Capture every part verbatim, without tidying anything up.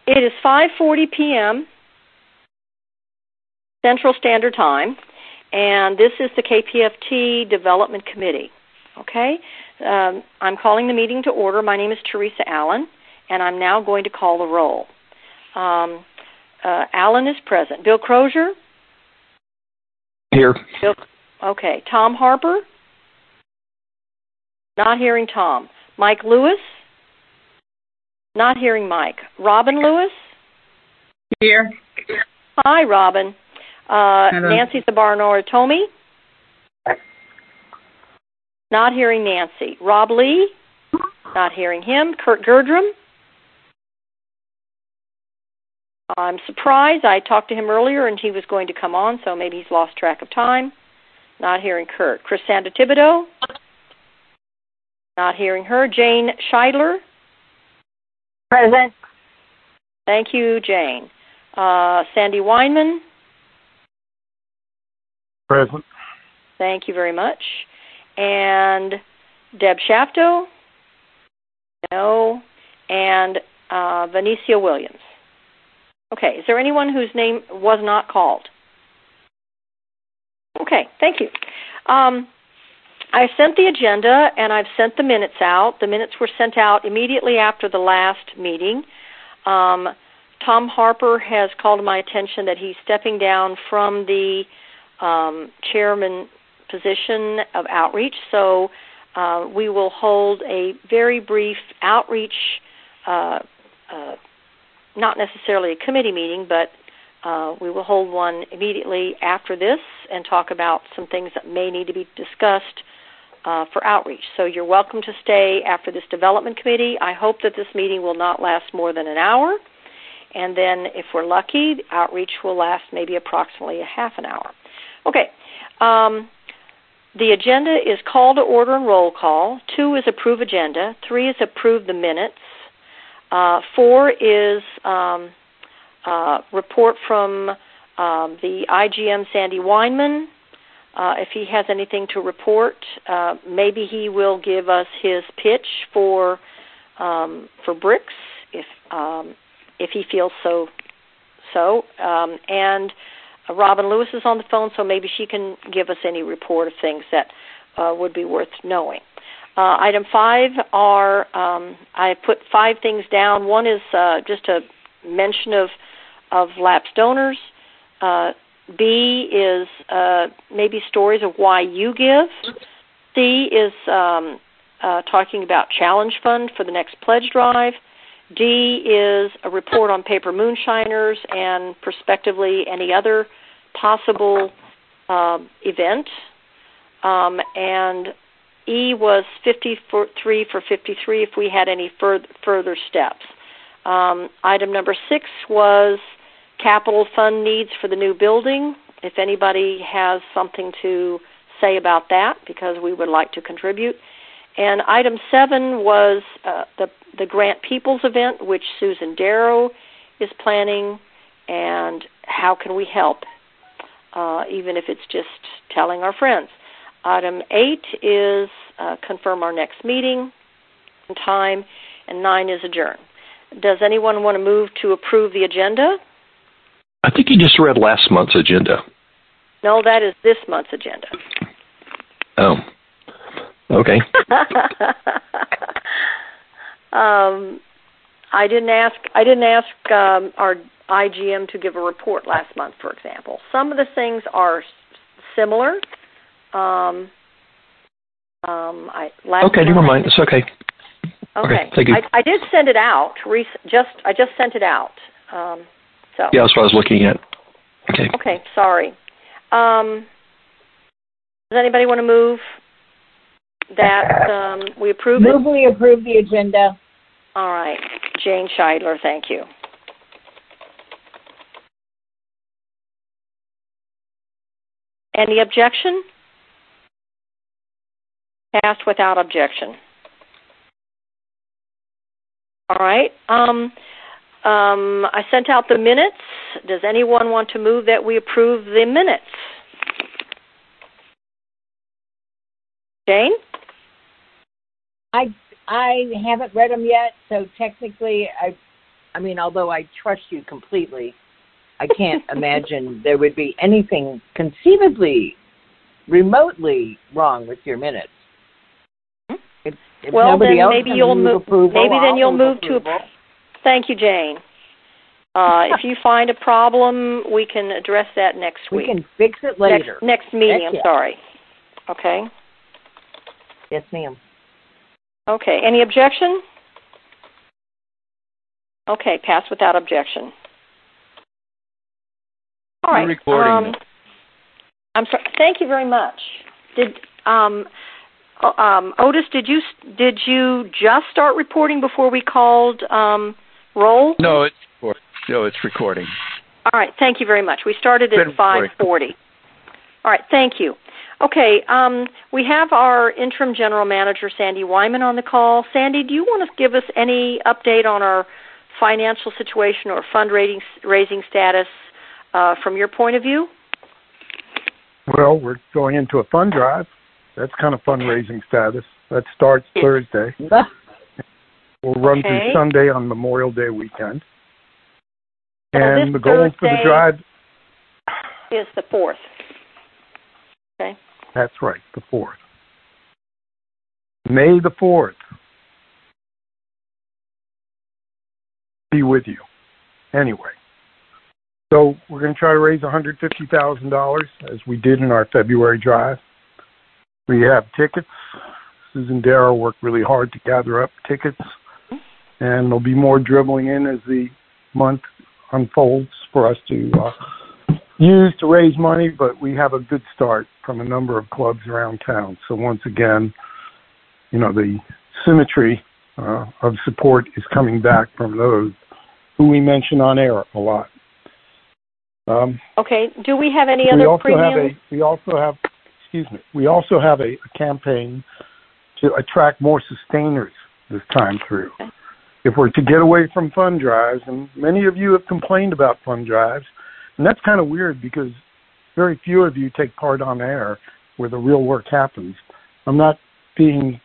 It is five forty p.m. Central Standard Time, and this is the K P F T Development Committee. Okay? Um, I'm calling the meeting to order. My name is Teresa Allen, and I'm now going to call the roll. Um, uh, Allen is present. Bill Crozier? Here. Bill, okay. Tom Harper? Not hearing Tom. Mike Lewis? Not hearing Mike. Robin Lewis? Here. Hi, Robin. Uh, Nancy Zabarno-Tomi? Not hearing Nancy. Rob Lee? Not hearing him. Kurt Gerdrum? I'm surprised. I talked to him earlier, and he was going to come on, so maybe he's lost track of time. Not hearing Kurt. Chrisanda Thibodeau? Not hearing her. Jane Scheidler? Present. Thank you, Jane. Uh, Sandy Weinman? Present. Thank you very much. And Deb Shafto? No. And uh, Venicia Williams? Okay. Is there anyone whose name was not called? Okay. Thank you. Um, I sent the agenda, and I've sent the minutes out. The minutes were sent out immediately after the last meeting. Um, Tom Harper has called to my attention that he's stepping down from the um, chairman position of outreach, so uh, we will hold a very brief outreach, uh, uh, not necessarily a committee meeting, but uh, we will hold one immediately after this and talk about some things that may need to be discussed Uh, for outreach. So you're welcome to stay after this development committee. I hope that this meeting will not last more than an hour. And then if we're lucky, the outreach will last maybe approximately a half an hour. Okay. Um, the agenda is call to order and roll call. Two is approve agenda. Three is approve the minutes. Uh, four is um, uh, report from um, the I G M, Sandy Weinman. Uh, if he has anything to report, uh, maybe he will give us his pitch for um, for bricks, if um, if he feels so. So, um, and uh, Robin Lewis is on the phone, so maybe she can give us any report of things that uh, would be worth knowing. Uh, item five are um, I put five things down. One is uh, just a mention of of lapsed donors. Uh, B is uh, maybe stories of why you give. C is um, uh, talking about Challenge Fund for the next pledge drive. D is a report on paper moonshiners and prospectively any other possible uh, event. Um, and E was fifty-three for fifty-three if we had any fur- further steps. Um, item number six was capital fund needs for the new building. If anybody has something to say about that, because we would like to contribute. And item seven was uh, the, the Grant Peoples event, which Susan Darrow is planning, and how can we help, uh, even if it's just telling our friends. Item eight is uh, confirm our next meeting time, and nine is adjourn. Does anyone want to move to approve the agenda? I think you just read last month's agenda. No, that is this month's agenda. Oh, okay. um, I didn't ask. I didn't ask um, our I G M to give a report last month, for example. Some of the things are similar. Um, um, I, last okay, never mind. It's okay. Okay, okay thank you. I, I did send it out. Just I just sent it out. Um, So. Yeah, that's what I was looking at. Okay. Okay, sorry. Um, does anybody want to move that um, we approve Move it? we approve the agenda. All right. Jane Scheidler, thank you. Any objection? Passed without objection. All right. Um, Um, I sent out the minutes. Does anyone want to move that we approve the minutes? Jane? I I haven't read them yet, so technically I I mean, although I trust you completely, I can't imagine there would be anything conceivably, remotely wrong with your minutes. If, if well, nobody then else maybe can you'll move move. approval, Maybe then I'll you'll move move to. approval. A, thank you, Jane. Uh, if you find a problem, we can address that next We week. can fix it later. Next, next meeting. Heck I'm yeah. sorry. Okay. Yes, ma'am. Okay. Any objection? Okay. Pass without objection. All right. We're recording. Um, I'm sorry. Thank you very much. Did um, um, Otis? Did you did you just start reporting before we called um, roll? No, it's no, it's recording. All right. Thank you very much. We started Been at five forty. All right. Thank you. Okay. Um, we have our interim general manager, Sandy Wyman, on the call. Sandy, do you want to give us any update on our financial situation or fundraising raising status uh, from your point of view? Well, we're going into a fund drive. That's kind of fundraising status. That starts Thursday. We'll run Okay. through Sunday on Memorial Day weekend. So And this the goal for the Thursday drive, is the fourth. Okay. that's right, the fourth. May the fourth. Be with you. Anyway. So we're going to try to raise one hundred fifty thousand dollars as we did in our February drive. We have tickets. Susan Darrow worked really hard to gather up tickets, and there'll be more dribbling in as the month unfolds for us to uh, use to raise money, but we have a good start from a number of clubs around town. So once again, you know, the symmetry uh, of support is coming back from those who we mention on air a lot. Um, Okay. Do we have any we other also premiums? have a we also have excuse me we also have a, a campaign to attract more sustainers this time through. Okay. If we're to get away from fund drives, and many of you have complained about fund drives, and that's kind of weird because very few of you take part on air where the real work happens. I'm not being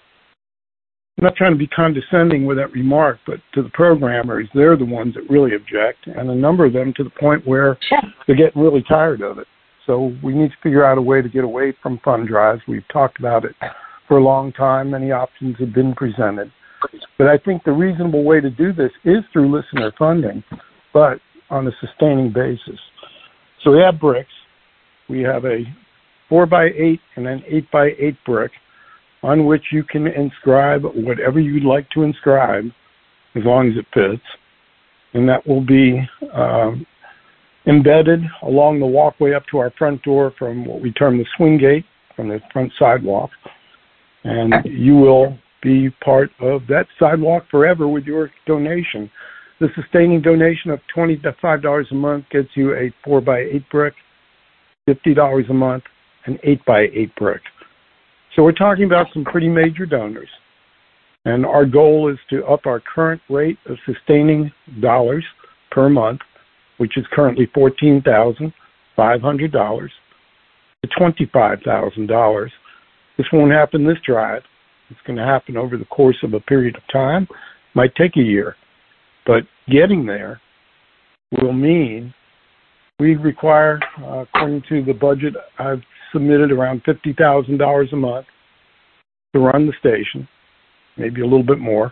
I'm not trying to be condescending with that remark, but to the programmers, they're the ones that really object, and a number of them to the point where they're getting really tired of it. So we need to figure out a way to get away from fund drives. We've talked about it for a long time. Many options have been presented. But I think the reasonable way to do this is through listener funding, but on a sustaining basis. So we have bricks. We have a four by eight and an eight by eight brick on which you can inscribe whatever you'd like to inscribe as long as it fits. And that will be um, embedded along the walkway up to our front door from what we term the swing gate, from the front sidewalk. And you will be part of that sidewalk forever with your donation. The sustaining donation of twenty-five dollars a month gets you a four by eight brick, fifty dollars a month, an eight by eight brick. So we're talking about some pretty major donors. And our goal is to up our current rate of sustaining dollars per month, which is currently fourteen thousand five hundred dollars, to twenty-five thousand dollars. This won't happen this drive. It's going to happen over the course of a period of time. Might take a year. But getting there will mean we require, uh, according to the budget I've submitted, around fifty thousand dollars a month to run the station, maybe a little bit more.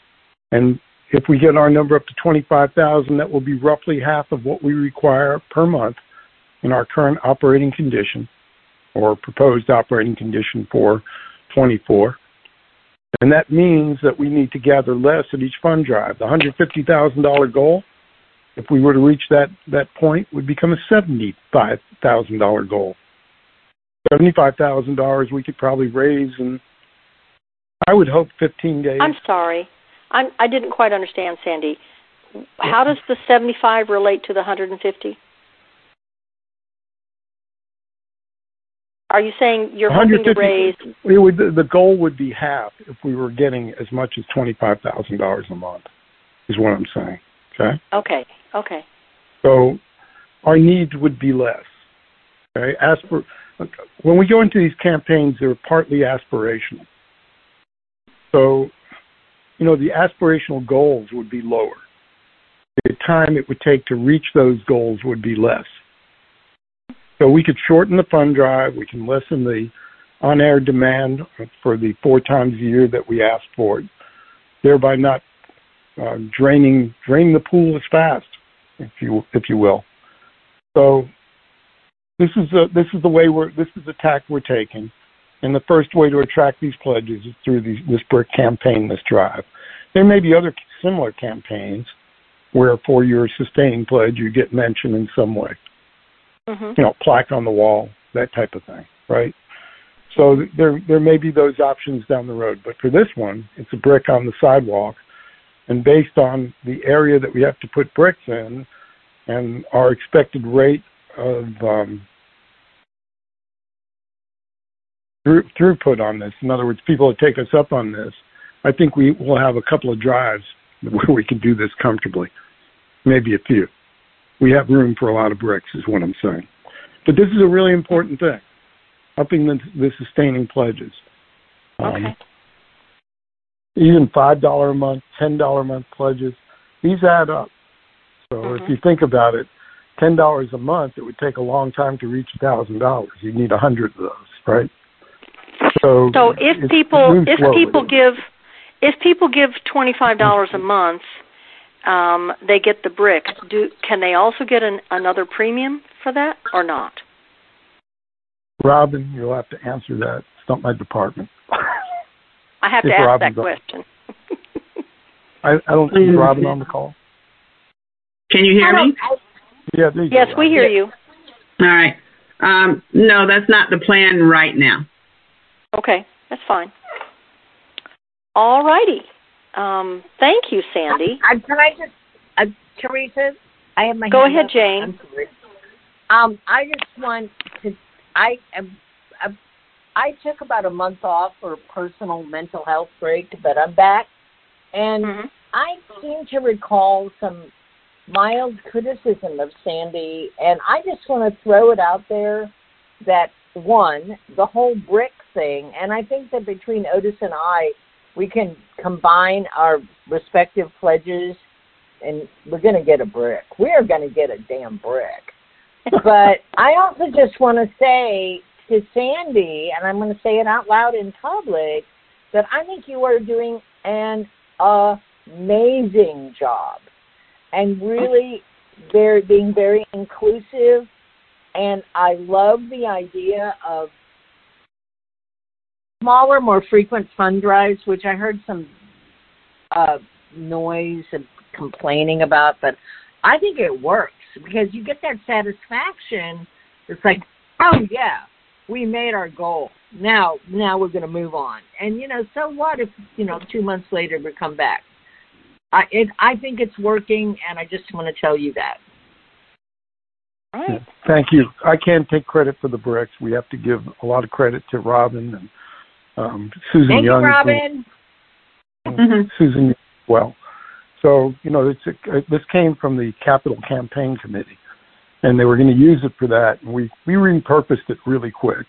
And if we get our number up to twenty-five thousand dollars, that will be roughly half of what we require per month in our current operating condition or proposed operating condition for twenty-four. And that means that we need to gather less at each fund drive. The one hundred fifty thousand dollars goal, if we were to reach that, that point, would become a seventy-five thousand dollars goal. seventy-five thousand dollars we could probably raise in, I would hope, fifteen days. I'm sorry. I'm, I didn't quite understand, Sandy. How does the seventy-five relate to the one hundred fifty? Are you saying you're hoping to raise? It would, the goal would be half if we were getting as much as twenty-five thousand dollars a month, is what I'm saying. Okay? Okay. Okay. So our needs would be less. Okay? Aspir- when we go into these campaigns, they're partly aspirational. So, you know, the aspirational goals would be lower. the time it would take to reach those goals would be less. So we could shorten the fund drive. We can lessen the on-air demand for the four times a year that we asked for, thereby not uh, draining draining the pool as fast, if you if you will. So this is a, this is the way we're this is the tack we're taking, and the first way to attract these pledges is through these, this brick campaign, this drive. There may be other similar campaigns where for your sustaining pledge you get mentioned in some way, mm-hmm. you know, plaque on the wall, that type of thing, right? So there there may be those options down the road, but for this one, it's a brick on the sidewalk, and based on the area that we have to put bricks in and our expected rate of um, through, throughput on this, in other words, people that take us up on this, I think we will have a couple of drives where we can do this comfortably, maybe a few. We have room for a lot of bricks is what I'm saying. But this is a really important thing. Upping the, the sustaining pledges. Um, okay. Even five dollars a month, ten dollars a month pledges, these add up. So mm-hmm. if you think about it, ten dollars a month, it would take a long time to reach one thousand dollars. You'd need one hundred of those, right? So, so if people if people give if people give twenty-five dollars a month, um, they get the brick. Do can they also get an, another premium for that or not? Robin, you'll have to answer that. It's not my department. I have to if ask Robin's that on. question. I, I don't see Robin on the call. Can you hear me? Yeah, there you yes, go, we hear you. All right. Um, no, that's not the plan right now. Okay, that's fine. All righty. Um, thank you, Sandy. I, I, can I just, uh, Teresa, I have my Go hand ahead, up. Jane. I'm sorry. Um, I just want to, I am, I, I took about a month off for a personal mental health break, but I'm back. And mm-hmm. I seem to recall some mild criticism of Sandy, and I just want to throw it out there that, one, the whole brick thing, and I think that between Otis and I, we can combine our respective pledges, and we're going to get a brick. We are going to get a damn brick. But I also just want to say to Sandy, and I'm going to say it out loud in public, that I think you are doing an amazing job and really very, being very inclusive. And I love the idea of smaller, more frequent fund drives, which I heard some uh, noise and complaining about, but I think it works because you get that satisfaction. It's like, oh yeah, we made our goal. Now, now we're going to move on. And you know, so what if you know two months later we come back? I it, I think it's working, and I just want to tell you that. All right. Thank you. I can't take credit for the bricks. We have to give a lot of credit to Robin and um, Susan Thank Young. you, Robin. Mm-hmm. Susan, well. So, you know, it's a, this came from the Capital Campaign Committee, and they were going to use it for that, and we, we repurposed it really quick.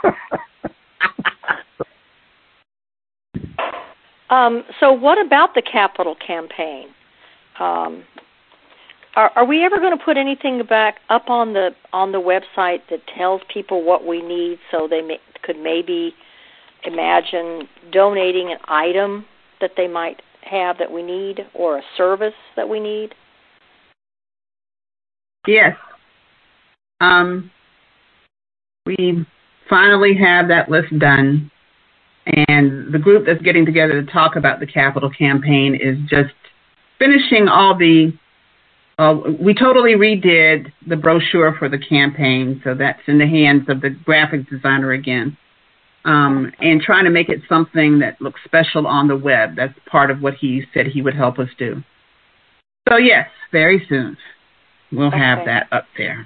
um, so what about the Capital Campaign? Um, are, are we ever going to put anything back up on the on the website that tells people what we need so they may, could maybe imagine donating an item that they might have that we need or a service that we need? Yes. Um, we finally have that list done, and the group that's getting together to talk about the capital campaign is just finishing all the uh, we totally redid the brochure for the campaign, so that's in the hands of the graphic designer again. Um, and trying to make it something that looks special on the web. That's part of what he said he would help us do. So, yes, very soon we'll okay. have that up there.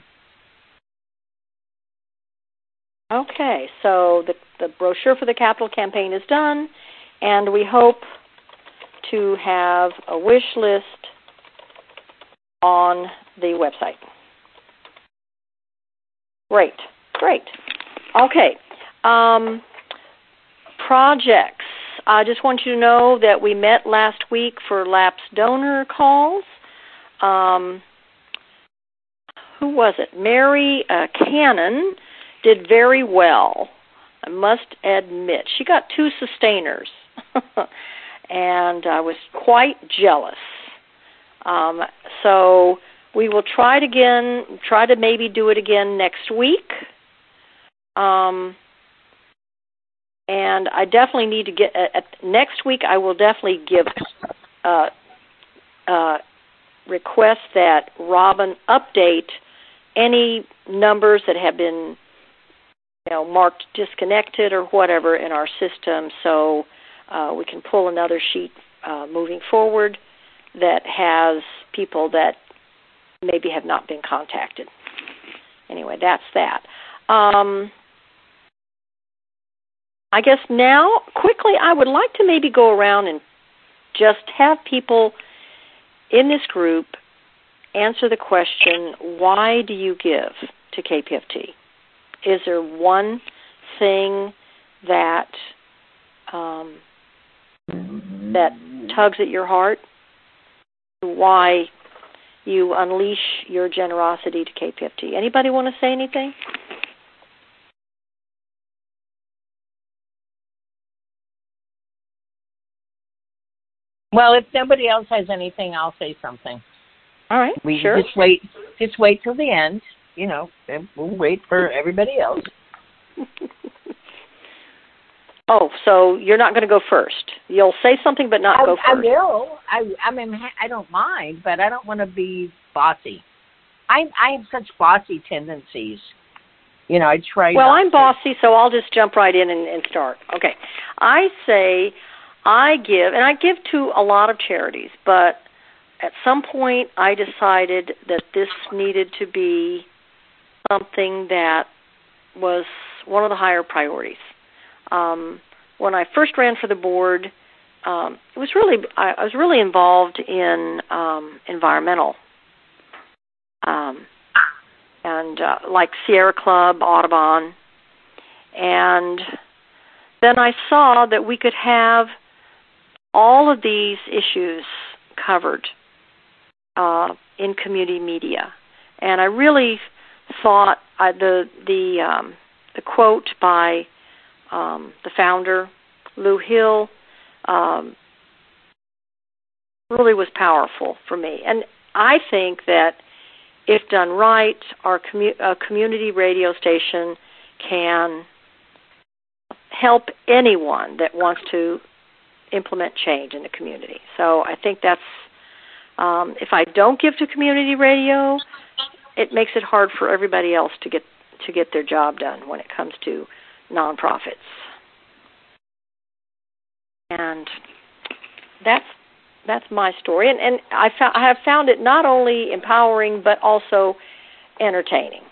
Okay, so the, the brochure for the capital campaign is done, and we hope to have a wish list on the website. Great, great. Okay. Um, projects. I just want you to know that we met last week for lapsed donor calls. um, who was it? Mary uh, Cannon did very well, I must admit. She got two sustainers, and I was quite jealous. Um, so we will try it again, try to maybe do it again next week. Um, and I definitely need to get, uh, next week I will definitely give uh, uh, request that Robin update any numbers that have been, you know, marked disconnected or whatever in our system, so uh, we can pull another sheet uh, moving forward that has people that maybe have not been contacted. Anyway, that's that. Um, I guess now, quickly, I would like to maybe go around and just have people in this group answer the question, why do you give to K P F T? Is there one thing that um, that tugs at your heart? Why you unleash your generosity to K P F T? Anybody want to say anything? Well, if nobody else has anything, I'll say something. All right, we sure. Just wait, just wait till the end, you know, and we'll wait for everybody else. Oh, so you're not going to go first. You'll say something but not I, go first. I will. I, I mean, I don't mind, but I don't want to be bossy. I, I have such bossy tendencies. You know, I try Well, not I'm to. bossy, so I'll just jump right in and, and start. Okay. I say I give, and I give to a lot of charities, but at some point I decided that this needed to be something that was one of the higher priorities. Um, when I first ran for the board, um, it was really I, I was really involved in um, environmental, um, and uh, like Sierra Club, Audubon, and then I saw that we could have all of these issues covered uh, in community media, and I really thought uh, the the um, the quote by um, the founder, Lou Hill, um, really was powerful for me. And I think that if done right, our commu- uh, community radio station can help anyone that wants to implement change in the community. So I think that's, um, if I don't give to community radio, it makes it hard for everybody else to get to get their job done when it comes to nonprofits. And that's that's my story. And, and I, found, I have found it not only empowering but also entertaining.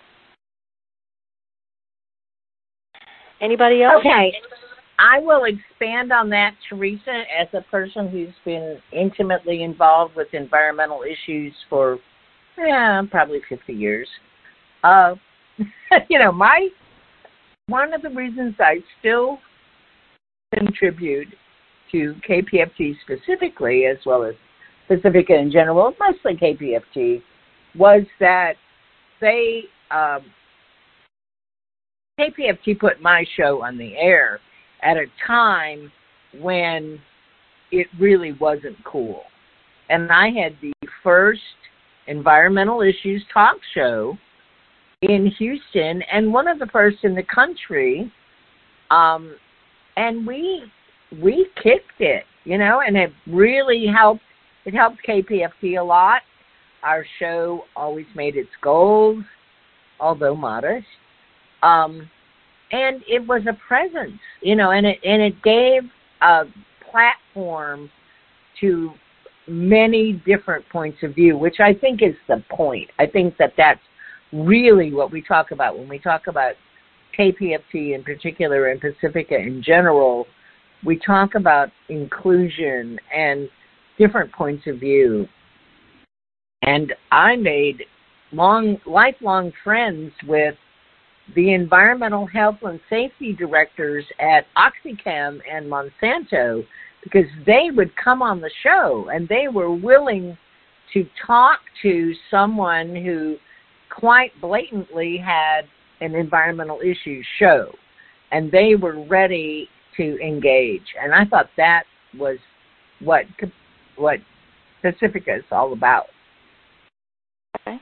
Anybody else? Okay. I will expand on that, Teresa, as a person who's been intimately involved with environmental issues for yeah, probably fifty years. Uh, you know, my one of the reasons I still contribute to K P F T specifically, as well as Pacifica in general, mostly K P F T, was that they um, K P F T put my show on the air at a time when it really wasn't cool. And I had the first environmental issues talk show in Houston and one of the first in the country. Um, and we we kicked it, you know, and it really helped. It helped K P F T a lot. Our show always made its goals, although modest. Um, and it was a presence, you know, and it and it gave a platform to many different points of view, which I think is the point. I think that that's really what we talk about when we talk about K P F T in particular and Pacifica in general. We talk about inclusion and different points of view. And I made long, lifelong friends with the environmental health and safety directors at OxyChem and Monsanto, because they would come on the show and they were willing to talk to someone who quite blatantly had an environmental issue show, and they were ready to engage. And I thought that was what what Pacifica is all about. Okay.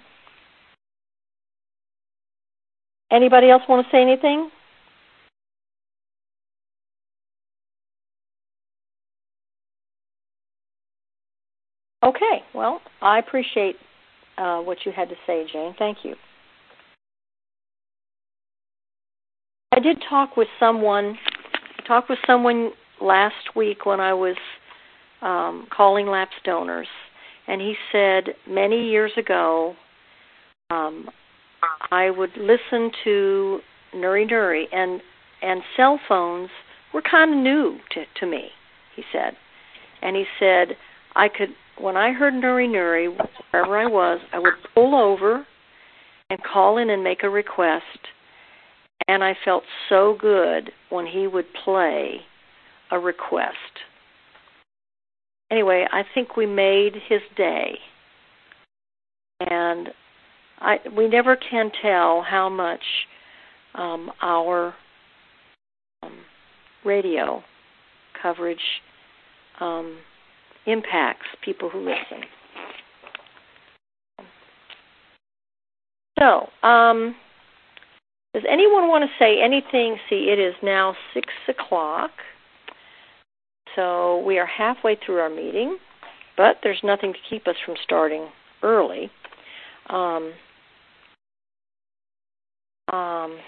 Anybody else want to say anything? Okay, well, I appreciate uh, what you had to say, Jane. Thank you. I did talk with someone, talked with someone last week when I was um, calling lapsed donors, and he said many years ago um, I would listen to Nuri Nuri, and and cell phones were kind of new to, to me, he said. And he said, I could, when I heard Nuri Nuri, wherever I was, I would pull over and call in and make a request, and I felt so good when he would play a request. Anyway, I think we made his day, and I, we never can tell how much um, our um, radio coverage um, impacts people who listen. So, um, does anyone want to say anything? See, it is now six o'clock, so we are halfway through our meeting, but there's nothing to keep us from starting early. Um, um,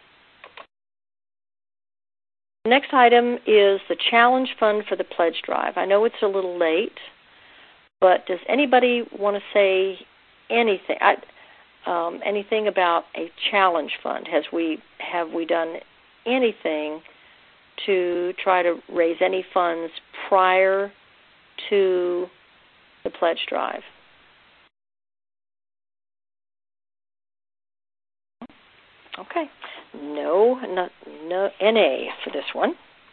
the next item is the challenge fund for the pledge drive. I know it's a little late, but does anybody want to say anything? I, um, anything about a challenge fund? Has we have we done anything to try to raise any funds prior to the pledge drive? Okay, no, no, no N A for this one.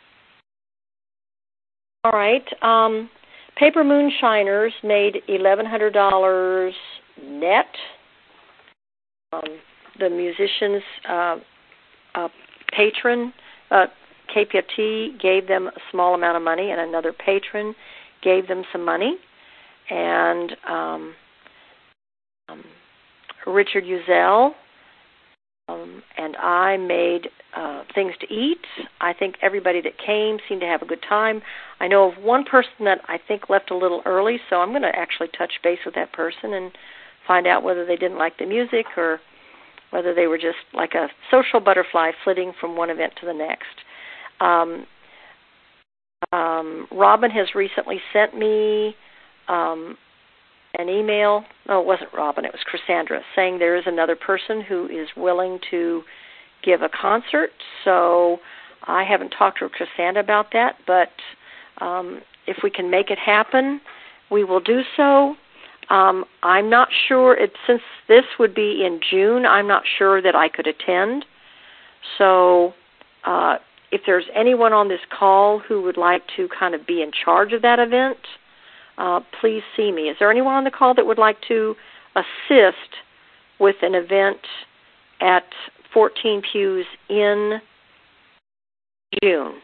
All right, um, Paper Moonshiners made eleven hundred dollars net. Um, the musicians' uh, uh, patron, uh, K P F T, gave them a small amount of money, and another patron gave them some money. And um, um, Richard Uzel Um, and I made uh, things to eat. I think everybody that came seemed to have a good time. I know of one person that I think left a little early, so I'm going to actually touch base with that person and find out whether they didn't like the music or whether they were just like a social butterfly flitting from one event to the next. Um, um, Robin has recently sent me um, an email, no, it wasn't Robin, it was Cassandra, saying there is another person who is willing to give a concert. So I haven't talked to Cassandra about that, but um, if we can make it happen, we will do so. Um, I'm not sure, it, since this would be in June, I'm not sure that I could attend. So uh, if there's anyone on this call who would like to kind of be in charge of that event, Uh, please see me. Is there anyone on the call that would like to assist with an event at fourteen Pews in June?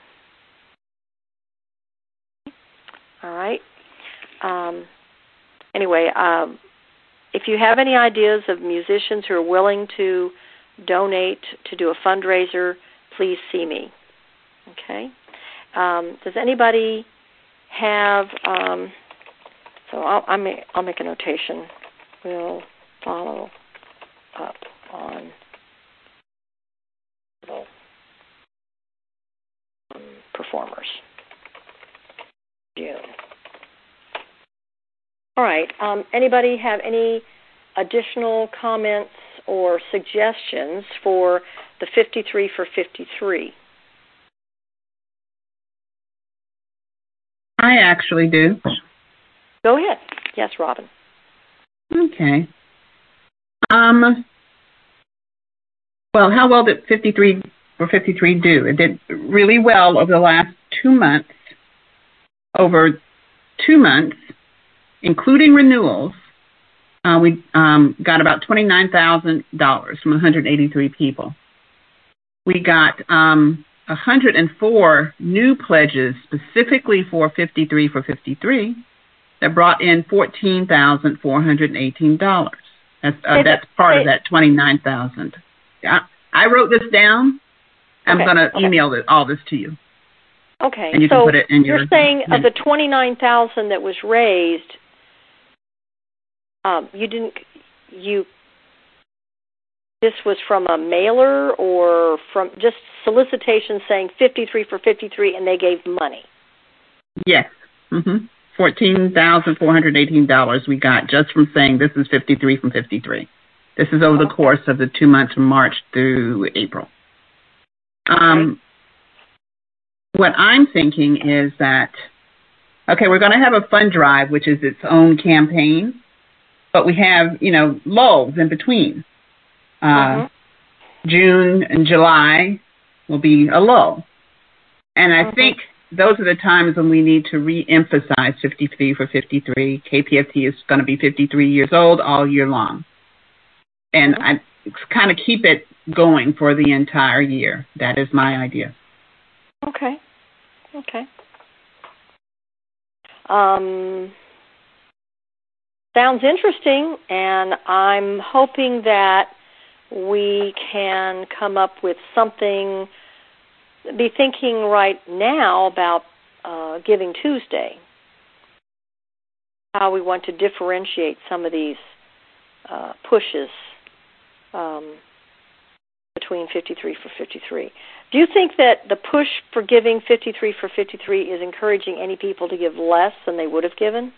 All right. Um, anyway, um, if you have any ideas of musicians who are willing to donate to do a fundraiser, please see me. Okay. Um, does anybody have... Um, So I'll, I'll, make, I'll make a notation. We'll follow up on um, performers. June. All right. Um, anybody have any additional comments or suggestions for the fifty-three for fifty-three? I actually do. Go ahead. Yes, Robin. Okay. Um. Well, how well did fifty-three for fifty-three do? It did really well over the last two months. Over two months, including renewals, Uh, we um, got about twenty-nine thousand dollars from one hundred eighty-three people. We got um, one hundred four new pledges specifically for fifty-three for fifty-three that brought in fourteen thousand four hundred eighteen dollars. That's, uh, hey, that's part hey. of that twenty-nine thousand dollars. I, I wrote this down. I'm okay. going to okay. email it, all this to you. Okay. And you so can put it in your, you're saying of the twenty-nine thousand dollars that was raised, um, you didn't, you, this was from a mailer or from just solicitation saying fifty-three for fifty-three and they gave money? Yes. Mm-hmm. fourteen thousand four hundred eighteen dollars we got just from saying this is fifty-three from fifty-three. This is over the okay. course of the two months from March through April. Um, okay. What I'm thinking is that, okay, we're going to have a fund drive, which is its own campaign, but we have, you know, lulls in between. Uh, mm-hmm. June and July will be a lull. And I mm-hmm. think those are the times when we need to re-emphasize fifty-three for fifty-three. K P F T is going to be fifty-three years old all year long. And mm-hmm. I kind of keep it going for the entire year. That is my idea. Okay. Okay. Um, sounds interesting, and I'm hoping that we can come up with something, be thinking right now about uh, Giving Tuesday, how we want to differentiate some of these uh, pushes um, between fifty-three for fifty-three. Do you think that the push for giving fifty-three for fifty-three is encouraging any people to give less than they would have given?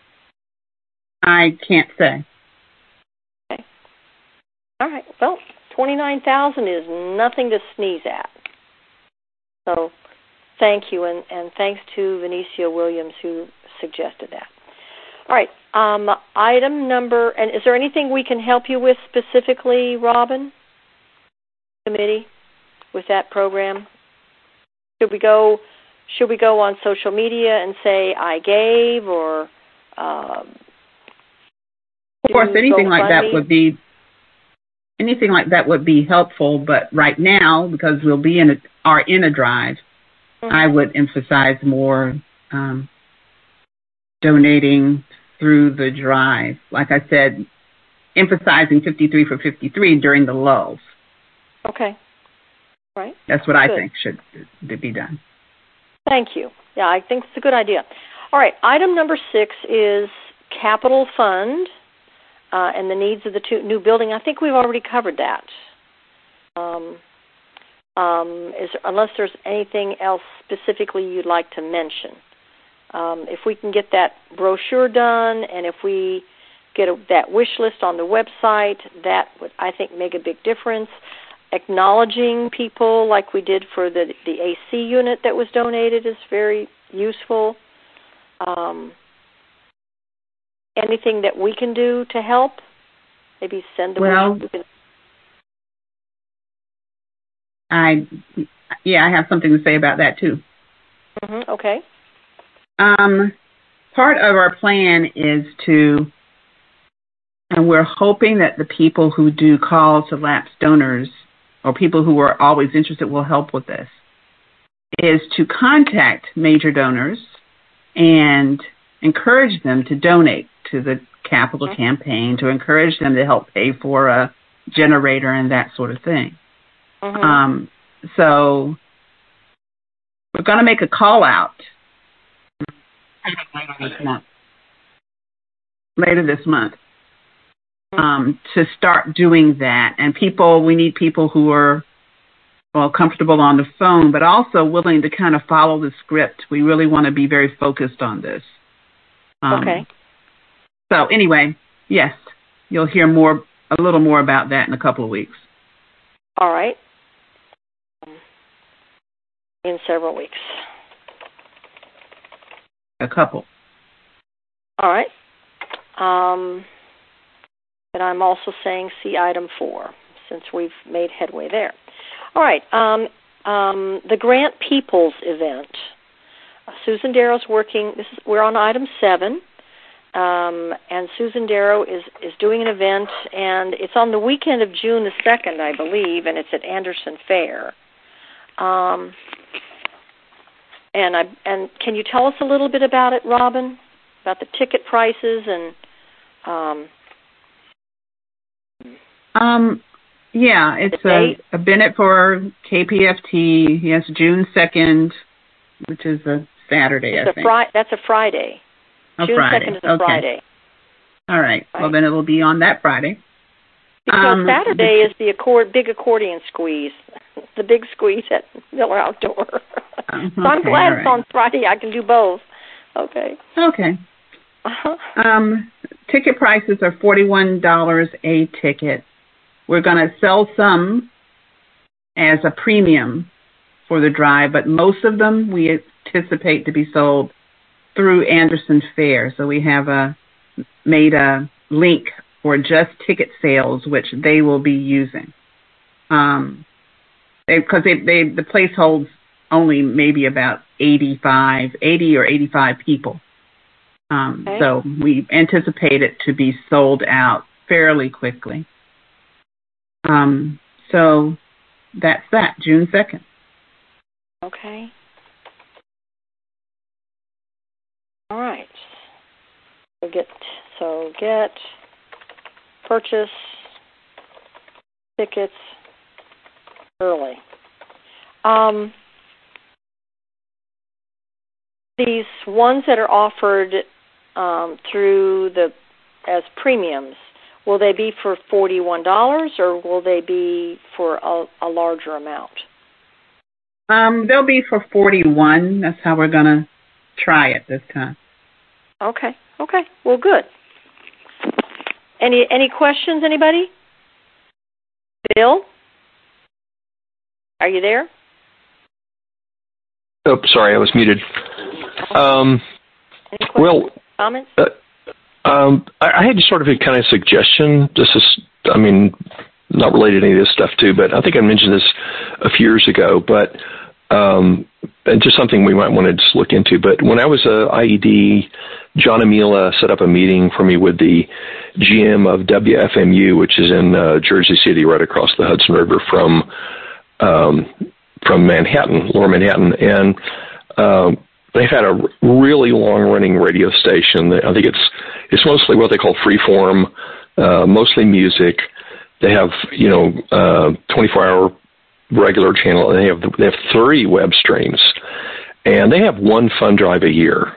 I can't say. Okay. All right. Well, twenty-nine thousand is nothing to sneeze at. So thank you, and, and thanks to Venetia Williams who suggested that. All right. Um, item number, and is there anything we can help you with specifically, Robin? Committee, with that program? Should we go? Should we go on social media and say I gave, or um, of course, anything like that would be anything like that would be helpful. But right now, because we'll be in a, are in a drive, mm-hmm. I would emphasize more um, donating through the drive. Like I said, emphasizing fifty-three for fifty-three during the lulls. Okay. Right. That's what I good. think should be done. Thank you. Yeah, I think it's a good idea. All right. Item number six is capital fund uh, and the needs of the two, new building. I think we've already covered that. Um, um, is, unless there's anything else specifically you'd like to mention. Um, if we can get that brochure done and if we get a, that wish list on the website, that would, I think, make a big difference. Acknowledging people like we did for the the A C unit that was donated is very useful. Um, anything that we can do to help? Maybe send the well, wish. I yeah, I have something to say about that too. Mm-hmm, okay. Um, part of our plan is to, and we're hoping that the people who do calls to lapsed donors or people who are always interested will help with this, is to contact major donors and encourage them to donate to the capital mm-hmm. campaign, to encourage them to help pay for a generator and that sort of thing. Mm-hmm. Um, so we're going to make a call out later this month. Later this month. Um, to start doing that. And people, we need people who are, well, comfortable on the phone, but also willing to kind of follow the script. We really want to be very focused on this. Um, okay. So anyway, yes, you'll hear more, a little more about that in a couple of weeks. All right. In several weeks. A couple. All right. Um... But I'm also saying see item four, since we've made headway there. All right, um, um, the Grant Peoples event. Uh, Susan Darrow's working, this is, we're on item seven. Um, and Susan Darrow is, is doing an event, and it's on the weekend of June the second, I believe, and it's at Anderson Fair. Um, and I and can you tell us a little bit about it, Robin? About the ticket prices and um, um yeah, it's a, a Bennett for K P F T. Yes, June second, which is a Saturday. It's I a think. Fri- that's a Friday. A June Friday. second is a okay. Friday. All right. right. Well, then it will be on that Friday. Because um, Saturday is the accord, big accordion squeeze, the big squeeze at Miller Outdoor. Um, so I'm okay, glad right. it's on Friday. I can do both. Okay. Okay. Uh-huh. Um, ticket prices are forty-one dollars a ticket. We're going to sell some as a premium for the drive, but most of them we anticipate to be sold through Anderson Fair. So we have a, made a link for just ticket sales, which they will be using. Um, because they, they, they, the place holds only maybe about eighty-five, eighty or eighty-five people. Um, okay. So we anticipate it to be sold out fairly quickly. Um, so that's that, June second. Okay. All right. So get so get purchase tickets early. Um, these ones that are offered um, through the as premiums, will they be for forty-one dollars or will they be for a, a larger amount? Um, they'll be for forty-one. That's how we're going to try it this time. Okay. Okay. Well, good. Any any questions, anybody? Bill? Are you there? Oh, sorry, I was muted. Um, Any questions, well, comments? uh, um, I, I had sort of a kind of suggestion. This is, I mean, not related to any of this stuff too, but I think I mentioned this a few years ago, but um, and just something we might want to just look into. But when I was a I E D, John Amila set up a meeting for me with the G M of W F M U, which is in uh, Jersey City, right across the Hudson River from um, from Manhattan, Lower Manhattan, and um, they've had a really long-running radio station. I think it's it's mostly what they call freeform, uh, mostly music. They have, you know, uh, twenty-four hour regular channel, and they have they have three web streams, and they have one fund drive a year,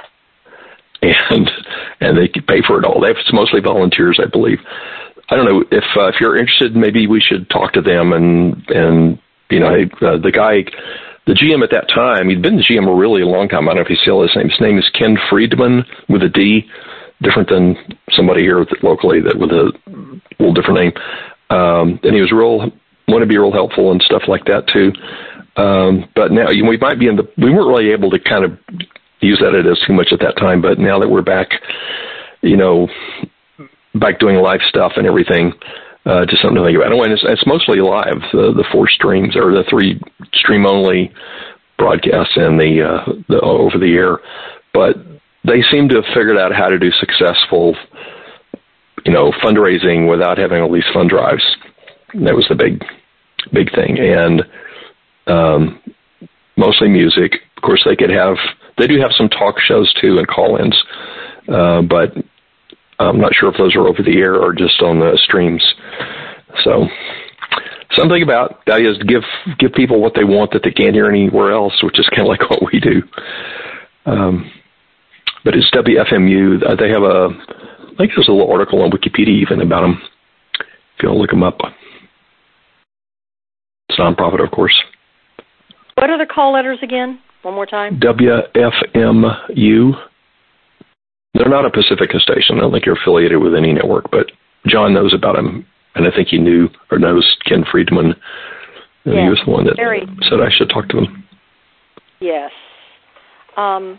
and and they pay for it all. They have, it's mostly volunteers, I believe. I don't know if uh, if you're interested, maybe we should talk to them. And and you know, uh, the guy, the G M at that time, he'd been the G M a really long time. I don't know if he still is. His name. His name is Ken Friedman with a D, different than somebody here locally that with a little different name. Um, and he was real, want to be real helpful and stuff like that too. Um, but now you know, we might be in the, we weren't really able to kind of use that as too much at that time. But now that we're back, you know, back doing live stuff and everything, uh, just something to think about. Anyway, it's, it's mostly live, the, the four streams or the three stream only broadcasts and the, uh, the over the air. But they seem to have figured out how to do successful, you know, fundraising without having all these fund drives. And that was the big, big thing. And um, mostly music. Of course, they could have, they do have some talk shows too and call-ins, uh, but I'm not sure if those are over the air or just on the streams. So something about that is to give give people what they want that they can't hear anywhere else, which is kind of like what we do. Um, but it's W F M U. They have a, I think there's a little article on Wikipedia even about them. If you want to look them up. It's nonprofit, of course. What are the call letters again? One more time. W F M U. They're not a Pacifica station. I don't think you're affiliated with any network, but John knows about them, and I think he knew or knows Ken Friedman. And yes, he was the one that very, said I should talk to them. Yes. Um,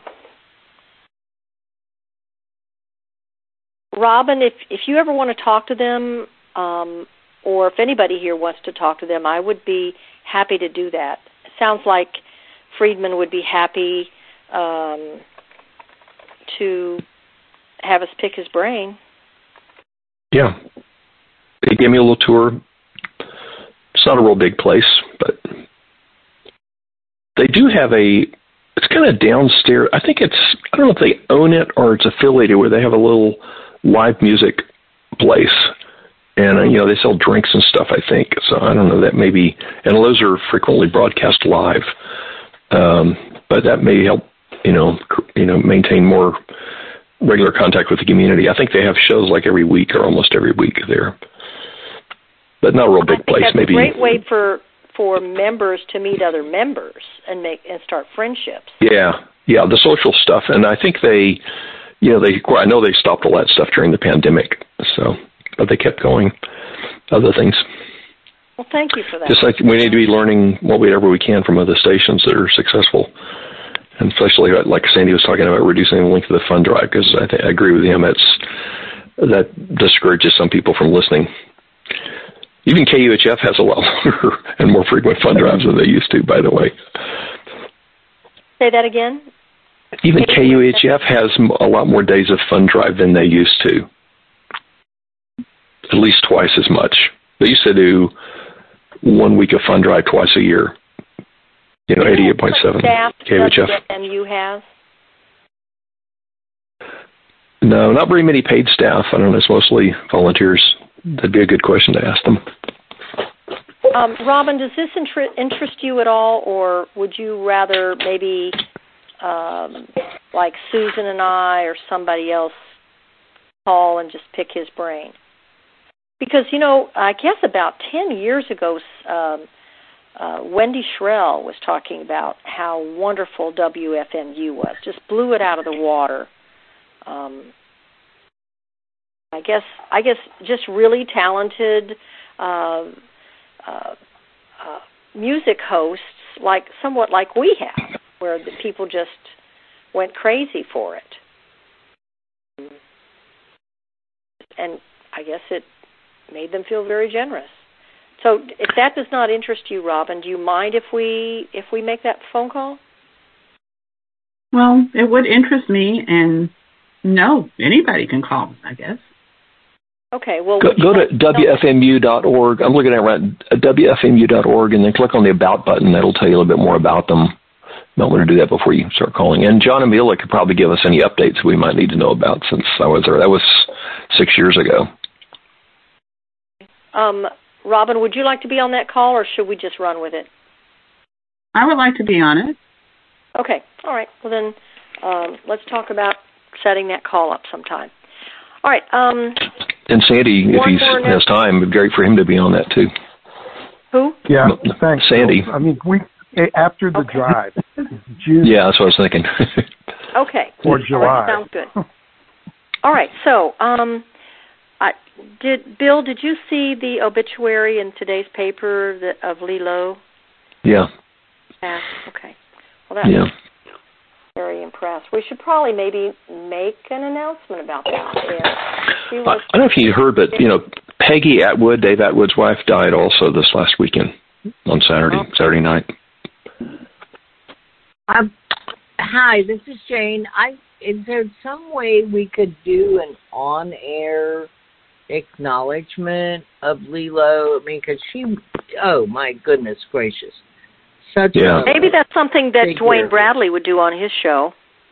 Robin, if if you ever want to talk to them, um, or if anybody here wants to talk to them, I would be happy to do that. It sounds like Friedman would be happy um, to have us pick his brain. Yeah. He gave me a little tour. It's not a real big place, but they do have a, it's kind of downstairs. I think it's, I don't know if they own it or it's affiliated where they have a little live music place. And, uh, you know, they sell drinks and stuff, I think. So I don't know, that maybe, and those are frequently broadcast live. Um, but that may help, you know, you know, maintain more regular contact with the community. I think they have shows like every week or almost every week there. But not a real big I think place, that's maybe. That's a great way for, for members to meet other members and make and start friendships. Yeah, yeah, the social stuff. And I think they, you know, they, I know they stopped all that stuff during the pandemic. So, but they kept going, other things. Well, thank you for that. Just like we need to be learning whatever we can from other stations that are successful. And especially like Sandy was talking about reducing the length of the fund drive, because I, th- I agree with him. It's, that discourages some people from listening. Even K U H F has a lot longer and more frequent fund drives than they used to, by the way. Say that again? Even K U H F has a lot more days of fund drive than they used to. At least twice as much. They used to do one week of fund drive twice a year. You know, eighty-eight point seven K U H F. And you have? No, not very many paid staff. I don't know, it's mostly volunteers. That'd be a good question to ask them. Um, Robin, does this inter- interest you at all, or would you rather maybe um, like Susan and I or somebody else call and just pick his brain? Because, you know, I guess about ten years ago, um, uh, Wendy Shrell was talking about how wonderful W F M U was, just blew it out of the water. Um, I guess I guess just really talented uh, uh, uh, music hosts, like somewhat like we have, where the people just went crazy for it, and I guess it made them feel very generous. So, if that does not interest you, Robin, do you mind if we if we make that phone call? Well, it would interest me, and no, anybody can call, I guess. Okay, well... Go, go to W F M U dot org. I'm looking at it right, W F M U dot org, and then click on the About button. That'll tell you a little bit more about them. You might want to do that before you start calling. And John Amelia could probably give us any updates we might need to know about since I was there. That was six years ago. Um, Robin, would you like to be on that call, or should we just run with it? I would like to be on it. Okay, all right. Well, then um, let's talk about setting that call up sometime. All right. Um, and Sandy, if he has time, it'd be great for him to be on that too. Who? Yeah, thanks. Sandy. I mean, we after the okay. drive, June. Yeah, that's what I was thinking. Okay. Or July. Right, sounds good. All right. So, um, I, did Bill? Did you see the obituary in today's paper that, of Lee Lowe? Yeah. Yeah. Okay. Well, that yeah. was very impressed. We should probably maybe make an announcement about that. She was, I don't know if you heard, but you know, Peggy Atwood, Dave Atwood's wife, died also this last weekend on Saturday, oh. Saturday night. Um, hi, this is Jane. I is there some way we could do an on-air acknowledgement of Lee Lowe? I mean, because she, oh my goodness gracious. Such yeah. a Maybe that's something that figure. Dwayne Bradley would do on his show.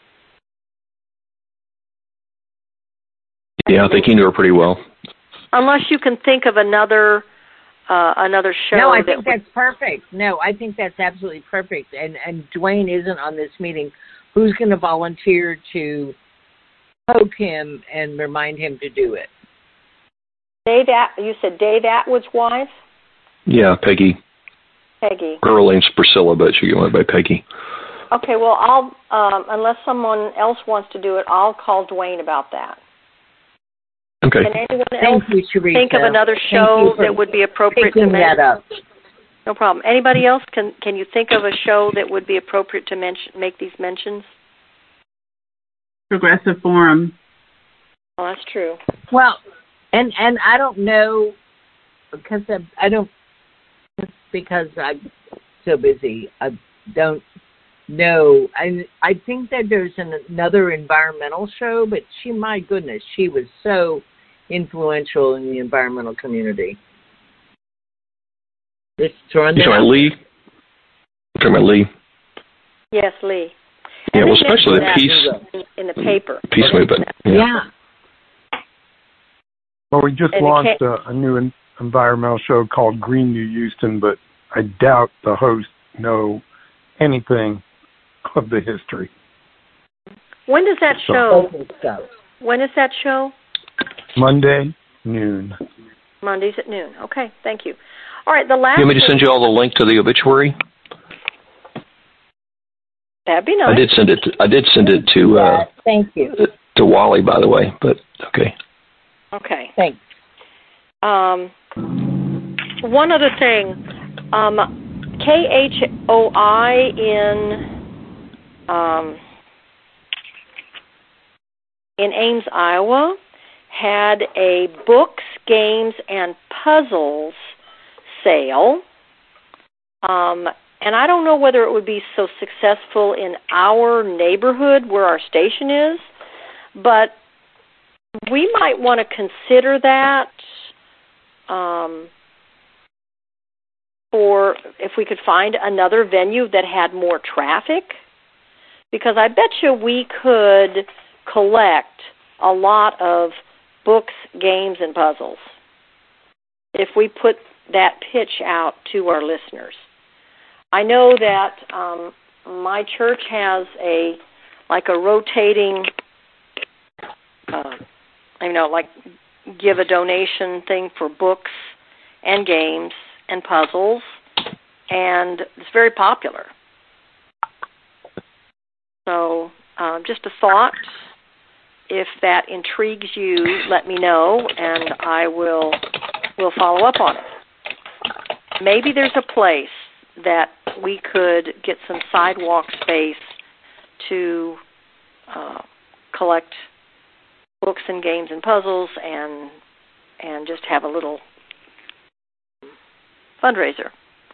Yeah, I think he knew her pretty well. Unless you can think of another uh, another show. No, I that think would... that's perfect. No, I think that's absolutely perfect. And and Dwayne isn't on this meeting. Who's going to volunteer to poke him and remind him to do it? Dave, At- you said Dave Atwood's wife? Yeah, Peggy. Peggy. Her name's Priscilla, but she went by Peggy. Okay, well, I'll um, unless someone else wants to do it, I'll call Dwayne about that. Okay. Can anyone Thank else you, Teresa. think of another show that would be appropriate to mention? That up. No problem. Anybody else? Can Can you think of a show that would be appropriate to mention? Make these mentions. Progressive Forum. Oh, that's true. Well, and and I don't know because I, I don't because I'm so busy. I don't No, I I think that there's an, another environmental show, but she, my goodness, she was so influential in the environmental community. Just throwing You that talking out about Lee? You talking about Lee? Yes, Lee. Yeah, And well, they especially the mentioned peace that in the paper. peace movement. there. Yeah. Yeah. Well, we just And it launched can't- a, a new en- environmental show called Green New Houston, but I doubt the hosts know anything of the history. When does that So- show? Local stuff. When is that show? Monday, noon. Mondays at noon. Okay, thank you. All right, the last. You want me to thing- send you all the link to the obituary? That'd be nice. I did send it. To, I did send it to uh, Yeah, thank you. to Wally, by the way. But okay. Okay. Thanks. Um, one other thing, um, K H O I in um, in Ames, Iowa, had a books, games, and puzzles sale. Um, and I don't know whether it would be so successful in our neighborhood where our station is, but we might want to consider that um, for if we could find another venue that had more traffic, because I bet you we could collect a lot of books, games, and puzzles if we put that pitch out to our listeners. I know that um, my church has a like a rotating, uh, you know, like give a donation thing for books and games and puzzles, and it's very popular. So uh, just a thought. If that intrigues you, let me know, and I will will follow up on it. Maybe there's a place that we could get some sidewalk space to uh, collect books and games and puzzles, and and just have a little fundraiser.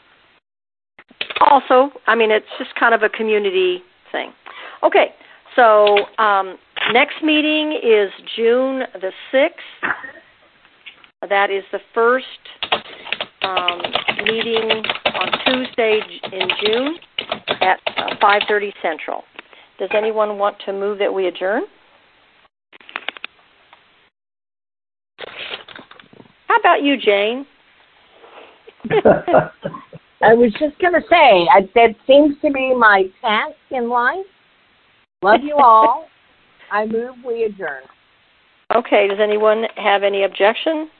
Also, I mean, it's just kind of a community thing. Okay, so um, next meeting is June the sixth. That is the first um, meeting on Tuesday in June at uh, five thirty Central. Does anyone want to move that we adjourn? How about you, Jane? I was just going to say, I, that seems to be my task in life. Love you all. I move we adjourn. Okay, does anyone have any objection?